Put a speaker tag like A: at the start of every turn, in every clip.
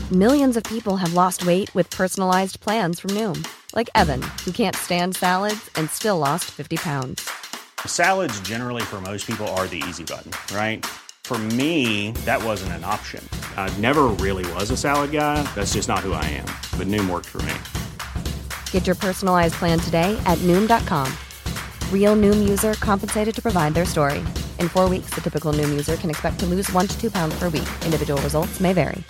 A: Millions of people have lost weight with personalized plans from Noom. Like Evan, who can't stand salads and still lost 50 pounds.
B: Salads generally for most people are the easy button, right? For me, that wasn't an option. I never really was a salad guy. That's just not who I am. But Noom worked for me.
A: Get your personalized plan today at Noom.com. Real Noom user compensated to provide their story. In 4 weeks, the typical Noom user can expect to lose 1 to 2 pounds per week. Individual results may vary.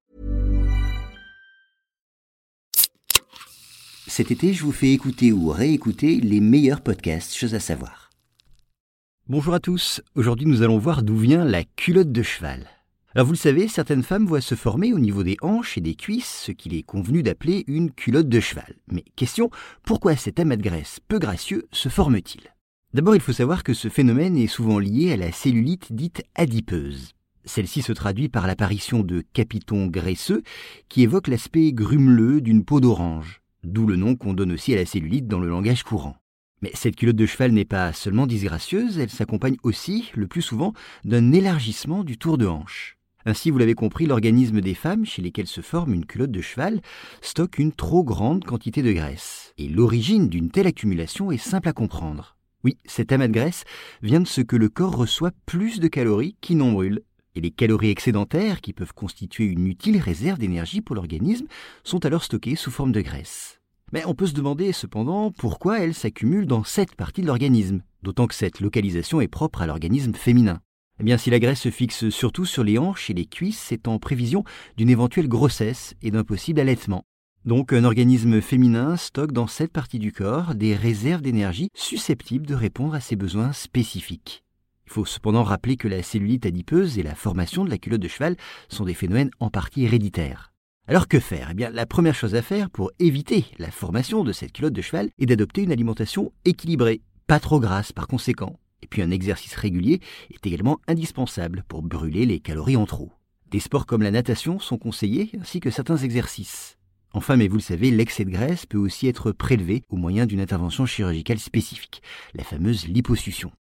C: Cet été, je vous fais écouter ou réécouter les meilleurs podcasts, chose à savoir. Bonjour à tous, aujourd'hui nous allons voir d'où vient la culotte de cheval. Alors vous le savez, certaines femmes voient se former au niveau des hanches et des cuisses ce qu'il est convenu d'appeler une culotte de cheval. Mais question, pourquoi cet amas de graisse peu gracieux se forme-t-il ? D'abord, il faut savoir que ce phénomène est souvent lié à la cellulite dite adipeuse. Celle-ci se traduit par l'apparition de capitons graisseux qui évoquent l'aspect grumeleux d'une peau d'orange. D'où le nom qu'on donne aussi à la cellulite dans le langage courant. Mais cette culotte de cheval n'est pas seulement disgracieuse, elle s'accompagne aussi, le plus souvent, d'un élargissement du tour de hanche. Ainsi, vous l'avez compris, l'organisme des femmes, chez lesquelles se forme une culotte de cheval, stocke une trop grande quantité de graisse. Et l'origine d'une telle accumulation est simple à comprendre. Oui, cet amas de graisse vient de ce que le corps reçoit plus de calories qu'il n'en brûle. Et les calories excédentaires, qui peuvent constituer une utile réserve d'énergie pour l'organisme, sont alors stockées sous forme de graisse. Mais on peut se demander cependant pourquoi elles s'accumulent dans cette partie de l'organisme, d'autant que cette localisation est propre à l'organisme féminin. Eh bien, si la graisse se fixe surtout sur les hanches et les cuisses, c'est en prévision d'une éventuelle grossesse et d'un possible allaitement. Donc, un organisme féminin stocke dans cette partie du corps des réserves d'énergie susceptibles de répondre à ses besoins spécifiques. Il faut cependant rappeler que la cellulite adipeuse et la formation de la culotte de cheval sont des phénomènes en partie héréditaires. Alors que faire ? Eh bien, la première chose à faire pour éviter la formation de cette culotte de cheval est d'adopter une alimentation équilibrée, pas trop grasse par conséquent. Et puis un exercice régulier est également indispensable pour brûler les calories en trop. Des sports comme la natation sont conseillés, ainsi que certains exercices. Enfin, mais vous le savez, l'excès de graisse peut aussi être prélevé au moyen d'une intervention chirurgicale spécifique, la fameuse liposuction.